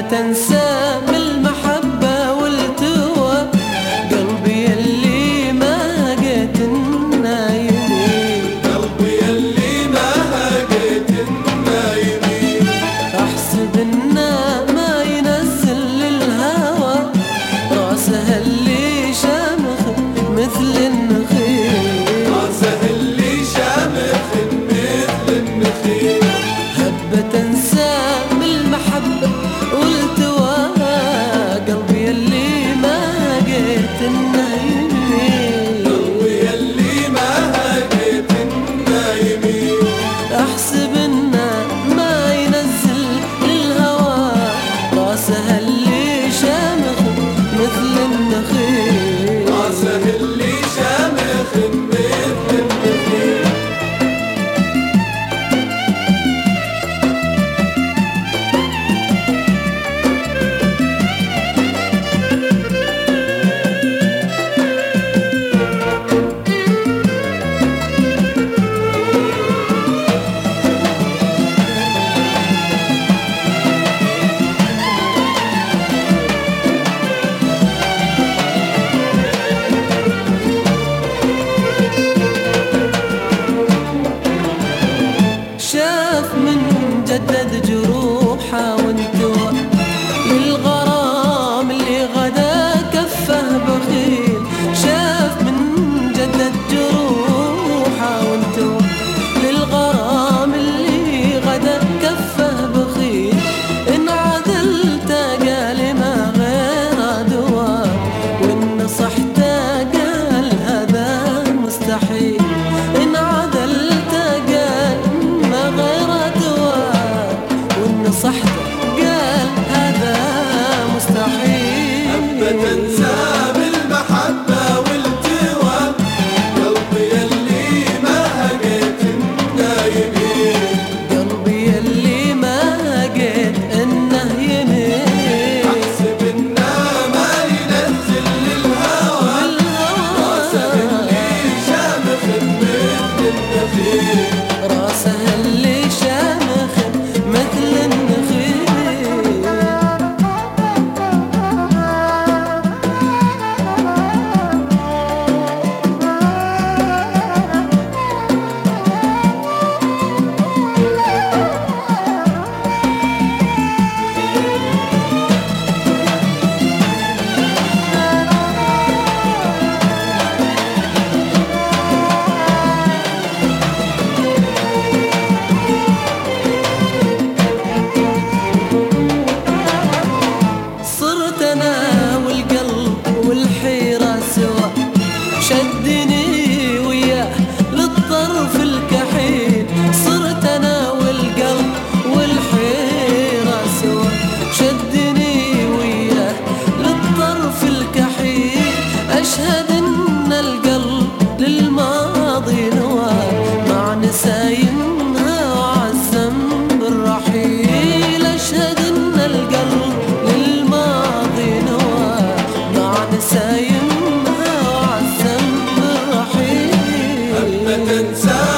تنسى بالمحبة والتوى قلبي يلي ما هقيت النايمين، قلبي يلي ما هقيت النايمين. أحسب إنه ما ينزل للهوى راسه اللي شامخ مثل النخيل، راسه اللي شامخ مثل النخيل. هبة تنسى بالمحبة والتوى قلبي يلي ما هقيت النايمين، قلبي يلي ما هقيت النايمين. أحسب إنه ما ينزل للهوى راسه اللي شامخ مثل النخيل، راسه اللي شامخ مثل النخيل. شاف من جدد جروحه وانتوى للغرام اللي غدا كفه بخيل، شاف من جدد جروحه وانتوى للغرام اللي غدا كفه بخيل، إن عدلت قال ما غير دواء وإن نصحته قال هذا مستحيل، إن عدلت قال ما غير دواء وإن نصحته قال هذا مستحيل. هبة تنسى بالمحبة والتوى قلبي يلي ما هقيت النايمين، قلبي يلي ما هقيت إنه يمين، أحسب إنه ما ينزل للهوى راسه اللي شامخ مثل النخيل. راسه اللي شامخ مثل النخيل. صرت أنا والقلب والحيرة سوا، شدني وياه للطرف الكحيل، صرت أنا والقلب والحيرة سوا، شدني وياه للطرف الكحيل، أشهد إن القلب للماضي نوى مع نسايمها وعزم بالرحيل، أشهد إن القلب للماضي نوى مع نسايمها وعزم بالرحيل. هبة تنسى